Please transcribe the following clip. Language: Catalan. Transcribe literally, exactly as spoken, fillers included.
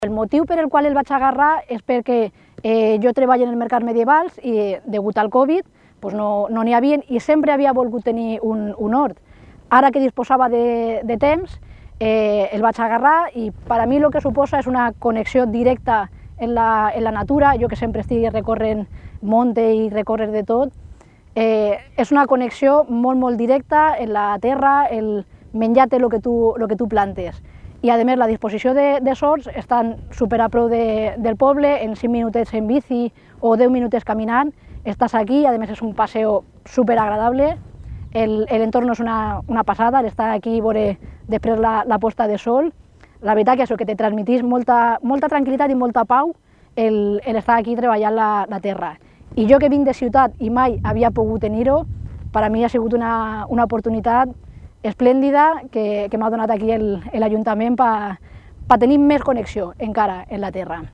El motiu per el qual el vaig agarrar és perquè eh, jo treballo en el mercat medievals i, degut al Covid, pues no n'hi no havia i sempre havia volgut tenir un, un hort. Ara que disposava de, de temps, eh, el vaig agarrar i per a mi el que suposa és una connexió directa en la, en la natura, jo que sempre estic recorrent monte i recórrer de tot, eh, és una connexió molt, molt directa en la terra, el menjar-te el que tu, el que tu plantes. I a més la disposició de, de sorts estan super a prou de, del poble, en cinc minutets en bici o deu minutets caminant, estàs aquí, a més és un passeo super agradable, l'entorn és una, una passada, l'estar aquí i veure després la, la posta de sol, la veritat que és el que te transmetís molta, molta tranquil·litat i molta pau l'estar aquí treballant la, la terra. I jo que vinc de ciutat i mai havia pogut tenir-ho, per a mi ha sigut una, una oportunitat esplèndida que, que m'ha donat aquí l'Ajuntament per tenir més connexió encara en la terra.